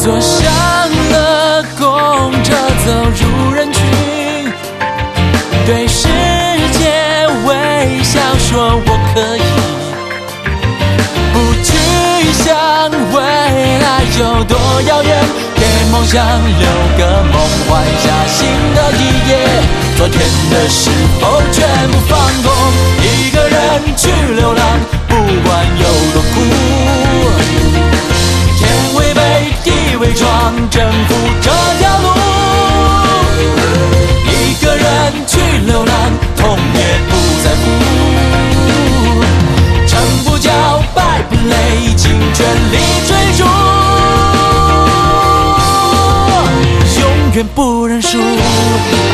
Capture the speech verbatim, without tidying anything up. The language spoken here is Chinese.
坐上了公车走入人群，对世界微笑说我可以，不去想未来有多遥远，给梦想留个梦，换下新的一页，昨天的时候全部放空，一个人去流浪，不管有多苦，天会被地伪装，征服这条路，一个人去流浪，痛也不在乎，成不骄败不馁，尽全力追逐，永远不认输。